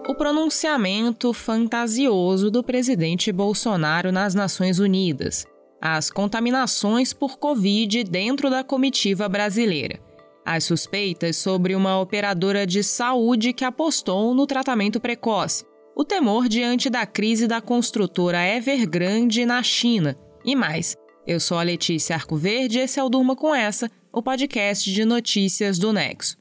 O pronunciamento fantasioso do presidente Bolsonaro nas Nações Unidas, as contaminações por Covid dentro da comitiva brasileira, as suspeitas sobre uma operadora de saúde que apostou no tratamento precoce, o temor diante da crise da construtora Evergrande na China e mais. Eu sou a Letícia Arcoverde e esse é o Durma Com Essa, o podcast de notícias do Nexo.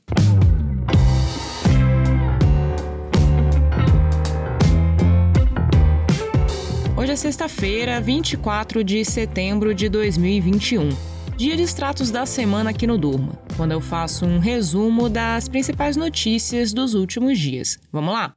Hoje é sexta-feira, 24 de setembro de 2021, dia de extratos da semana aqui no Durma, quando eu faço um resumo das principais notícias dos últimos dias. Vamos lá?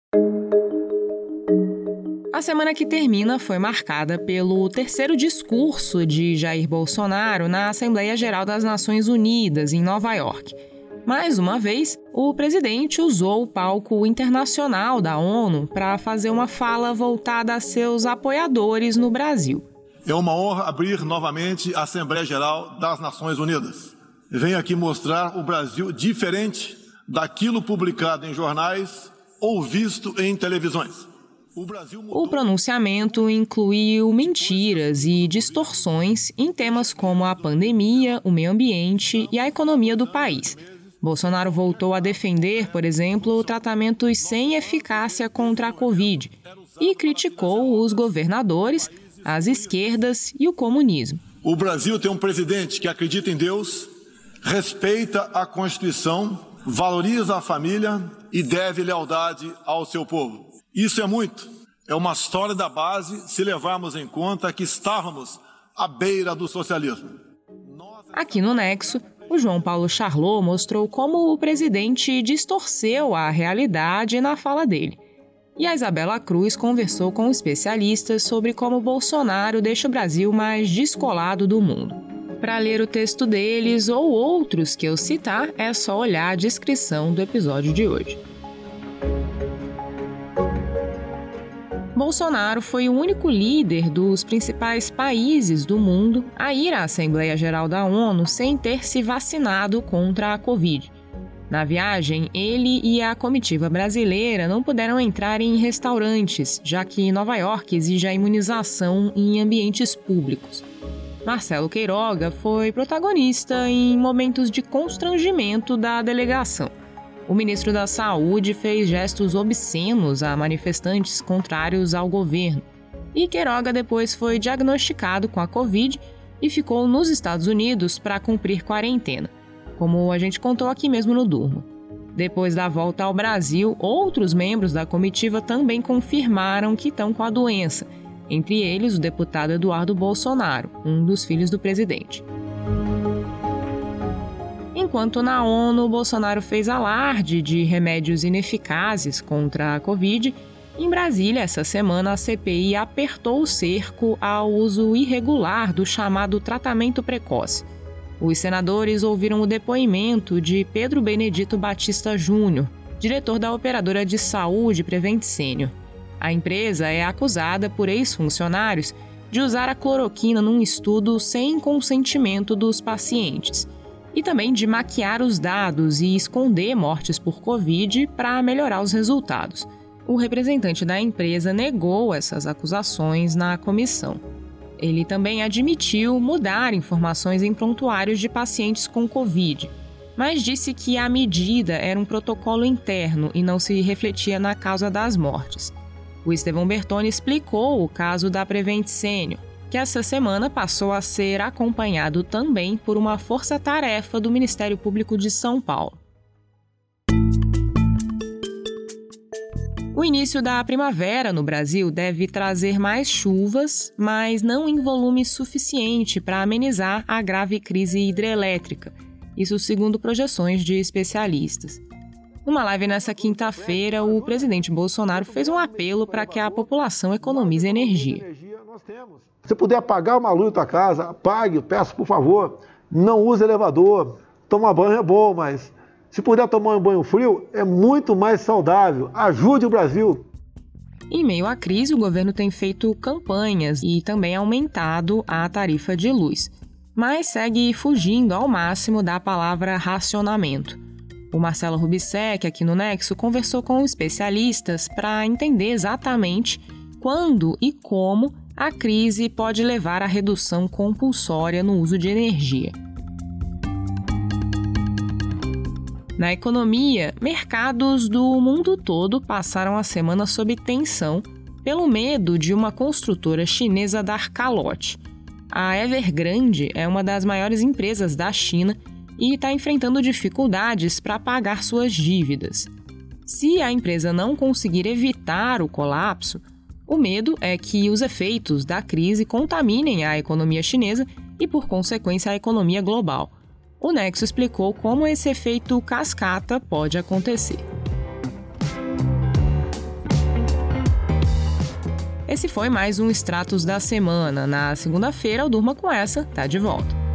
A semana que termina foi marcada pelo terceiro discurso de Jair Bolsonaro na Assembleia Geral das Nações Unidas, em Nova York. Mais uma vez, o presidente usou o palco internacional da ONU para fazer uma fala voltada a seus apoiadores no Brasil. É uma honra abrir novamente a Assembleia Geral das Nações Unidas. Venho aqui mostrar o Brasil diferente daquilo publicado em jornais ou visto em televisões. O pronunciamento incluiu mentiras e distorções em temas como a pandemia, o meio ambiente e a economia do país. Bolsonaro voltou a defender, por exemplo, tratamentos sem eficácia contra a Covid e criticou os governadores, as esquerdas e o comunismo. O Brasil tem um presidente que acredita em Deus, respeita a Constituição, valoriza a família e deve lealdade ao seu povo. Isso é muito. É uma história da base se levarmos em conta que estávamos à beira do socialismo. Aqui no Nexo, o João Paulo Charlot mostrou como o presidente distorceu a realidade na fala dele. E a Isabela Cruz conversou com especialistas sobre como Bolsonaro deixa o Brasil mais descolado do mundo. Para ler o texto deles ou outros que eu citar, é só olhar a descrição do episódio de hoje. Bolsonaro foi o único líder dos principais países do mundo a ir à Assembleia Geral da ONU sem ter se vacinado contra a Covid. Na viagem, ele e a comitiva brasileira não puderam entrar em restaurantes, já que Nova York exige a imunização em ambientes públicos. Marcelo Queiroga foi protagonista em momentos de constrangimento da delegação. O ministro da Saúde fez gestos obscenos a manifestantes contrários ao governo. E Queiroga depois foi diagnosticado com a Covid e ficou nos Estados Unidos para cumprir quarentena, como a gente contou aqui mesmo no Durma. Depois da volta ao Brasil, outros membros da comitiva também confirmaram que estão com a doença, entre eles o deputado Eduardo Bolsonaro, um dos filhos do presidente. Enquanto na ONU, Bolsonaro fez alarde de remédios ineficazes contra a Covid, em Brasília, essa semana, a CPI apertou o cerco ao uso irregular do chamado tratamento precoce. Os senadores ouviram o depoimento de Pedro Benedito Batista Júnior, diretor da operadora de saúde Prevent Senior. A empresa é acusada por ex-funcionários de usar a cloroquina num estudo sem consentimento dos pacientes e também de maquiar os dados e esconder mortes por Covid para melhorar os resultados. O representante da empresa negou essas acusações na comissão. Ele também admitiu mudar informações em prontuários de pacientes com Covid, mas disse que a medida era um protocolo interno e não se refletia na causa das mortes. O Estevão Bertoni explicou o caso da Prevent Senior, que essa semana passou a ser acompanhado também por uma força-tarefa do Ministério Público de São Paulo. O início da primavera no Brasil deve trazer mais chuvas, mas não em volume suficiente para amenizar a grave crise hidrelétrica, isso segundo projeções de especialistas. Numa live nessa quinta-feira, o presidente Bolsonaro fez um apelo para que a população economize energia. Se puder apagar uma luz da tua casa, apague, peço por favor. Não use elevador. Tomar banho é bom, mas se puder tomar um banho frio, é muito mais saudável. Ajude o Brasil. Em meio à crise, o governo tem feito campanhas e também aumentado a tarifa de luz, mas segue fugindo ao máximo da palavra racionamento. O Marcelo Rubissec, aqui no Nexo, conversou com especialistas para entender exatamente quando e como a crise pode levar à redução compulsória no uso de energia. Na economia, mercados do mundo todo passaram a semana sob tensão pelo medo de uma construtora chinesa dar calote. A Evergrande é uma das maiores empresas da China e está enfrentando dificuldades para pagar suas dívidas. Se a empresa não conseguir evitar o colapso, o medo é que os efeitos da crise contaminem a economia chinesa e, por consequência, a economia global. O Nexo explicou como esse efeito cascata pode acontecer. Esse foi mais um Extratos da Semana. Na segunda-feira, o Durma com Essa tá de volta.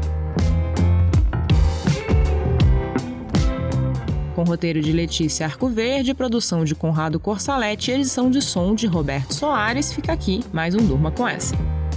Com roteiro de Letícia Arcoverde, produção de Conrado Corsaletti e edição de som de Roberto Soares, fica aqui mais um Durma com Essa.